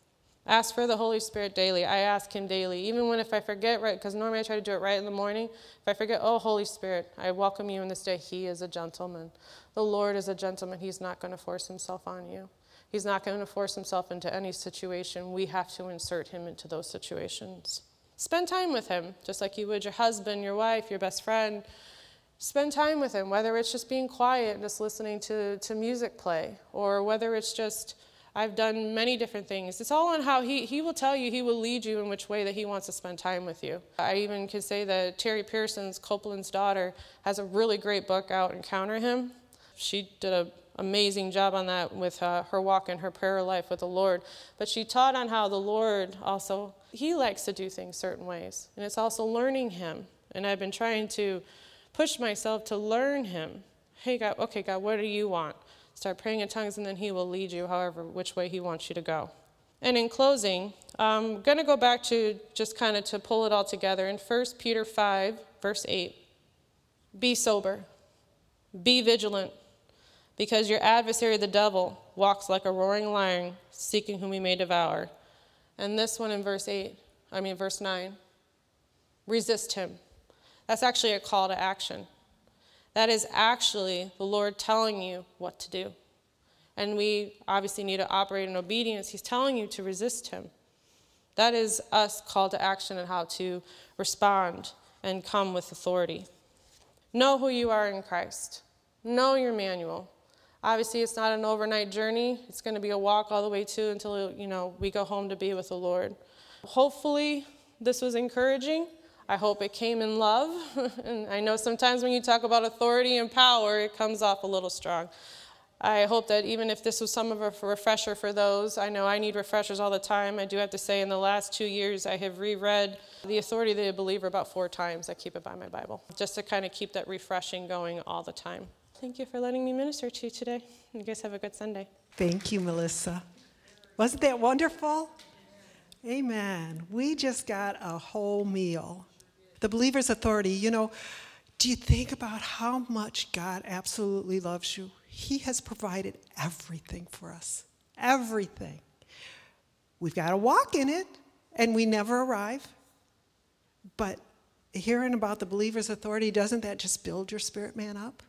Ask for the Holy Spirit daily. I ask him daily, even when if I forget, right, because normally I try to do it right in the morning. If I forget, oh, Holy Spirit, I welcome you in this day. He is a gentleman. The Lord is a gentleman. He's not going to force himself on you. He's not going to force himself into any situation. We have to insert him into those situations. Spend time with him, just like you would your husband, your wife, your best friend. Spend time with him, whether it's just being quiet and just listening to, to music play, or whether it's just, I've done many different things. It's all on how he, he will tell you, he will lead you in which way that he wants to spend time with you. I even could say that Terry Pearson's, Copeland's daughter, has a really great book out, Encounter Him. She did an amazing job on that with uh, her walk and her prayer life with the Lord. But she taught on how the Lord also, he likes to do things certain ways. And it's also learning him. And I've been trying to push myself to learn him. Hey, God, okay, God, what do you want? Start praying in tongues, and then he will lead you however, which way he wants you to go. And in closing, I'm going to go back to just kind of to pull it all together. In First Peter five, verse eight, be sober, be vigilant, because your adversary, the devil, walks like a roaring lion, seeking whom he may devour. And this one in verse eight, I mean verse nine, resist him. That's actually a call to action. That is actually the Lord telling you what to do. And we obviously need to operate in obedience. He's telling you to resist him. That is us called to action and how to respond and come with authority. Know who you are in Christ. Know your manual. Obviously, it's not an overnight journey. It's going to be a walk all the way to until, you know, we go home to be with the Lord. Hopefully, this was encouraging. I hope it came in love. And I know sometimes when you talk about authority and power, it comes off a little strong. I hope that even if this was some of a refresher for those, I know I need refreshers all the time. I do have to say in the last two years, I have reread The Authority of the Believer about four times. I keep it by my Bible, just to kind of keep that refreshing going all the time. Thank you for letting me minister to you today. You guys have a good Sunday. Thank you, Melissa. Wasn't that wonderful? Amen. We just got a whole meal. The believer's authority, you know, do you think about how much God absolutely loves you? He has provided everything for us. Everything. We've got to walk in it, and we never arrive. But hearing about the believer's authority, doesn't that just build your spirit man up?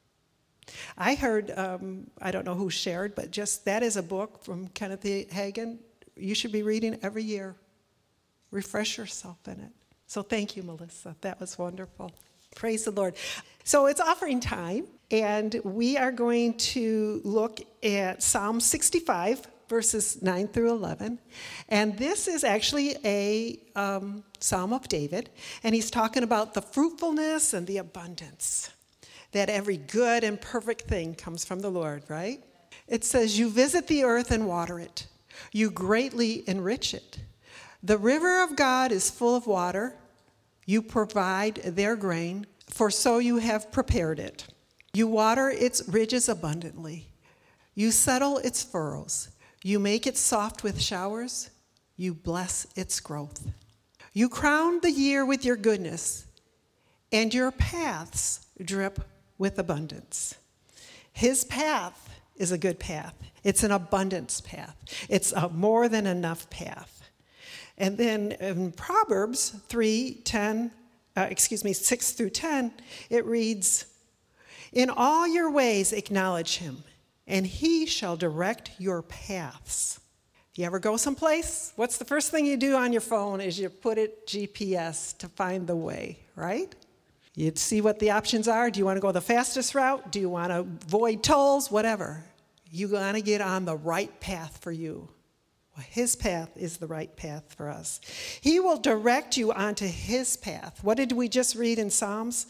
I heard, um, I don't know who shared, but just that is a book from Kenneth Hagin. You should be reading every year. Refresh yourself in it. So thank you, Melissa. That was wonderful. Praise the Lord. So it's offering time, and we are going to look at Psalm sixty-five, verses nine through eleven. And this is actually a um, Psalm of David, and he's talking about the fruitfulness and the abundance, that every good and perfect thing comes from the Lord, right? It says, you visit the earth and water it. You greatly enrich it. The river of God is full of water. You provide their grain, for so you have prepared it. You water its ridges abundantly. You settle its furrows. You make it soft with showers. You bless its growth. You crown the year with your goodness, and your paths drip with abundance. His path is a good path. It's an abundance path. It's a more than enough path. And then in Proverbs three, ten, uh, excuse me, six through ten, it reads, in all your ways acknowledge him, and he shall direct your paths. You ever go someplace? What's the first thing you do on your phone is you put it G P S to find the way, right? You'd see what the options are. Do you want to go the fastest route? Do you want to avoid tolls? Whatever. You want to get on the right path for you. Well, his path is the right path for us. He will direct you onto his path. What did we just read in Psalms?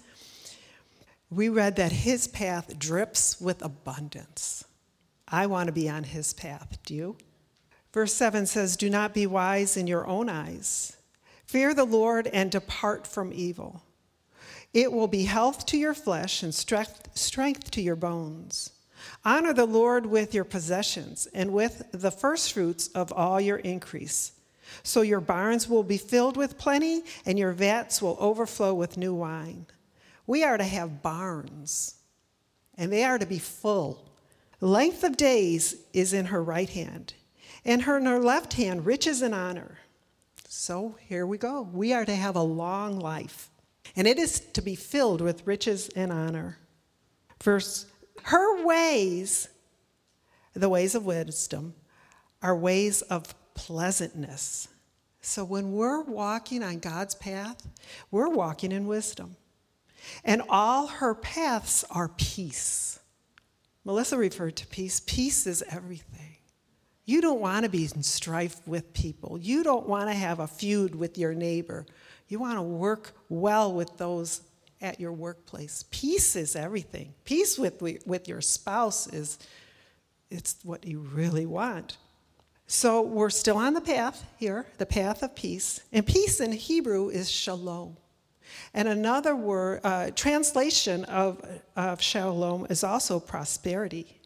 We read that his path drips with abundance. I want to be on his path. Do you? Verse seven says, do not be wise in your own eyes. Fear the Lord and depart from evil. It will be health to your flesh and strength, strength to your bones. Honor the Lord with your possessions and with the firstfruits of all your increase. So your barns will be filled with plenty and your vats will overflow with new wine. We are to have barns, and they are to be full. Length of days is in her right hand, and her in her left hand riches and honor. So here we go. We are to have a long life, and it is to be filled with riches and honor. Verse, her ways, the ways of wisdom, are ways of pleasantness. So when we're walking on God's path, we're walking in wisdom. And all her paths are peace. Melissa referred to peace. Peace is everything. You don't want to be in strife with people. You don't want to have a feud with your neighbor. You want to work well with those at your workplace. Peace is everything. Peace with, with your spouse is it's what you really want. So we're still on the path here, the path of peace. And peace in Hebrew is shalom. And another word, uh, translation of, of shalom is also prosperity.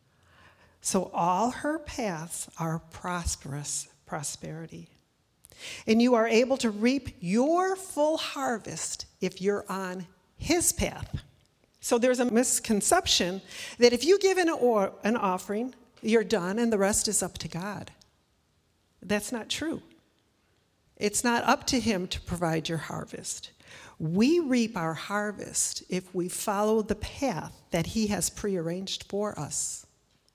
So all her paths are prosperous prosperity. And you are able to reap your full harvest if you're on his path. So there's a misconception that if you give an, or, an offering, you're done and the rest is up to God. That's not true. It's not up to him to provide your harvest. We reap our harvest if we follow the path that he has prearranged for us.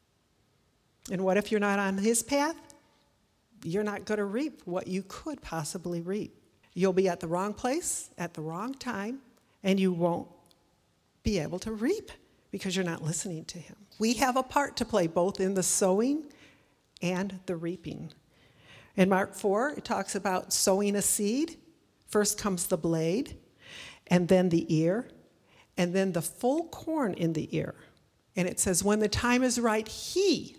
And what if you're not on his path? You're not going to reap what you could possibly reap. You'll be at the wrong place at the wrong time, and you won't be able to reap because you're not listening to him. We have a part to play both in the sowing and the reaping. In Mark four, it talks about sowing a seed. First comes the blade, and then the ear, and then the full corn in the ear. And it says, when the time is right, he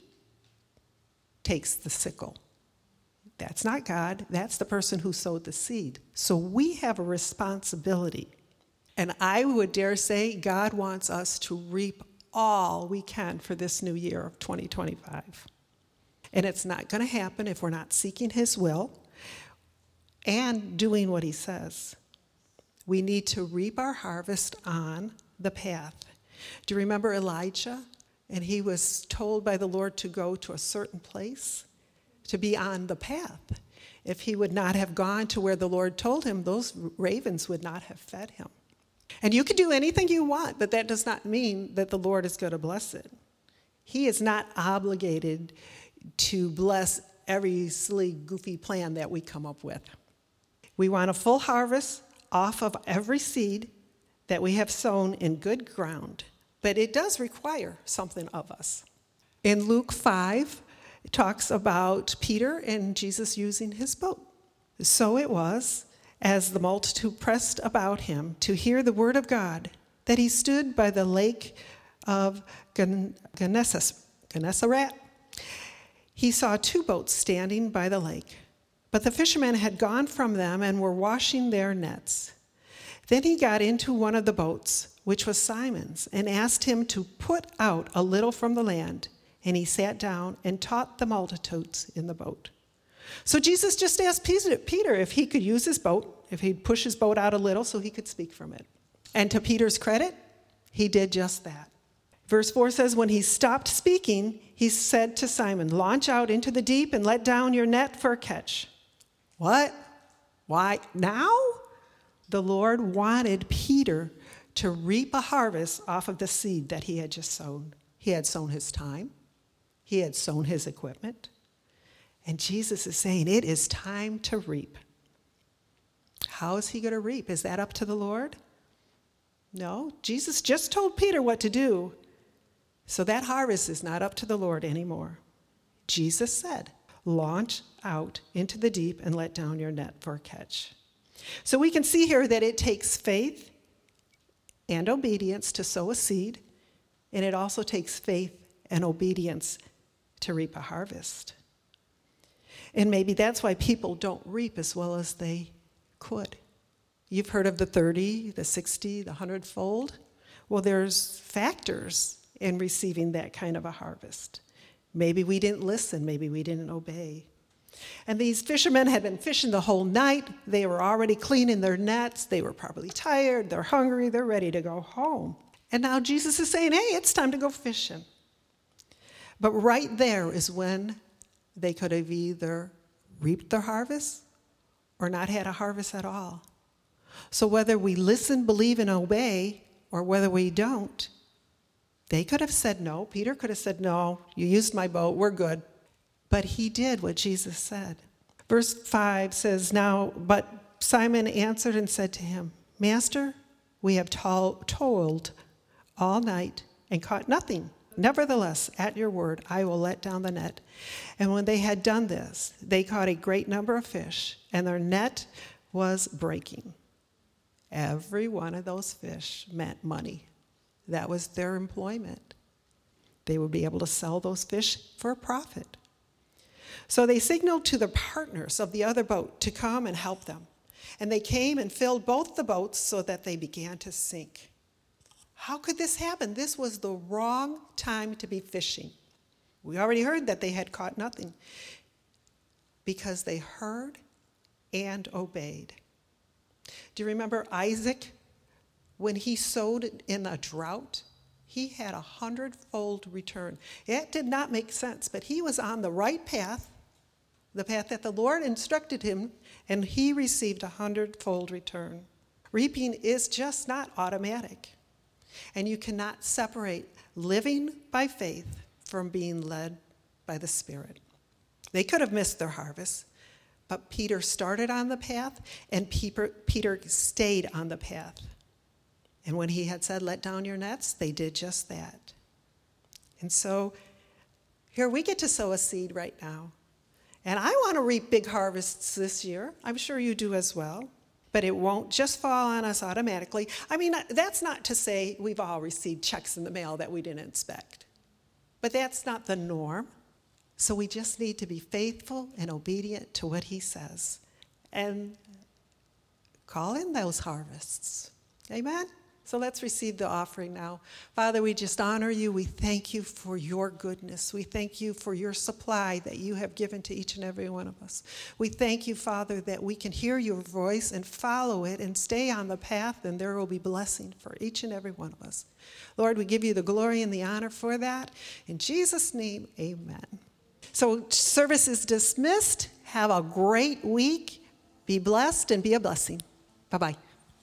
takes the sickle. That's not God. That's the person who sowed the seed. So we have a responsibility. And I would dare say God wants us to reap all we can for this new year of twenty twenty-five. And it's not going to happen if we're not seeking his will and doing what he says. We need to reap our harvest on the path. Do you remember Elijah? And he was told by the Lord to go to a certain place, to be on the path. If he would not have gone to where the Lord told him, those ravens would not have fed him. And you can do anything you want, but that does not mean that the Lord is going to bless it. He is not obligated to bless every silly, goofy plan that we come up with. We want a full harvest off of every seed that we have sown in good ground, but it does require something of us. In Luke five, it talks about Peter and Jesus using his boat. So it was, as the multitude pressed about him to hear the word of God, that he stood by the lake of Gennesaret. He saw two boats standing by the lake, but the fishermen had gone from them and were washing their nets. Then he got into one of the boats, which was Simon's, and asked him to put out a little from the land. And he sat down and taught the multitudes in the boat. So Jesus just asked Peter if he could use his boat, if he'd push his boat out a little so he could speak from it. And to Peter's credit, he did just that. Verse four says, when he stopped speaking, he said to Simon, launch out into the deep and let down your net for a catch. What? Why now? The Lord wanted Peter to reap a harvest off of the seed that he had just sown. He had sown his time. He had sown his equipment. And Jesus is saying, it is time to reap. How is he going to reap? Is that up to the Lord? No, Jesus just told Peter what to do. So that harvest is not up to the Lord anymore. Jesus said, launch out into the deep and let down your net for a catch. So we can see here that it takes faith and obedience to sow a seed, and it also takes faith and obedience to reap a harvest. And maybe that's why people don't reap as well as they could. You've heard of the thirty, the sixty, the hundredfold. Well, there's factors in receiving that kind of a harvest. Maybe we didn't listen, maybe we didn't obey. And these fishermen had been fishing the whole night. They were already cleaning their nets. They were probably tired, they're hungry, they're ready to go home. And now Jesus is saying, hey, it's time to go fishing. But right there is when they could have either reaped their harvest or not had a harvest at all. So whether we listen, believe, and obey, or whether we don't, they could have said no. Peter could have said, no, you used my boat, we're good. But he did what Jesus said. Verse five says, now, but Simon answered and said to him, Master, we have tol- toiled all night and caught nothing. Nevertheless, at your word, I will let down the net. And when they had done this, they caught a great number of fish, and their net was breaking. Every one of those fish meant money. That was their employment. They would be able to sell those fish for a profit. So they signaled to the partners of the other boat to come and help them. And they came and filled both the boats so that they began to sink. How could this happen? This was the wrong time to be fishing. We already heard that they had caught nothing because they heard and obeyed. Do you remember Isaac? When he sowed in a drought, he had a hundredfold return. It did not make sense, but he was on the right path, the path that the Lord instructed him, and he received a hundredfold return. Reaping is just not automatic. And you cannot separate living by faith from being led by the Spirit. They could have missed their harvest, but Peter started on the path, and Peter, Peter stayed on the path. And when he had said, let down your nets, they did just that. And so here we get to sow a seed right now. And I want to reap big harvests this year. I'm sure you do as well. But it won't just fall on us automatically. I mean, that's not to say we've all received checks in the mail that we didn't expect. But that's not the norm. So we just need to be faithful and obedient to what he says. And call in those harvests. Amen? So let's receive the offering now. Father, we just honor you. We thank you for your goodness. We thank you for your supply that you have given to each and every one of us. We thank you, Father, that we can hear your voice and follow it and stay on the path, and there will be blessing for each and every one of us. Lord, we give you the glory and the honor for that. In Jesus' name, amen. So service is dismissed. Have a great week. Be blessed and be a blessing. Bye-bye.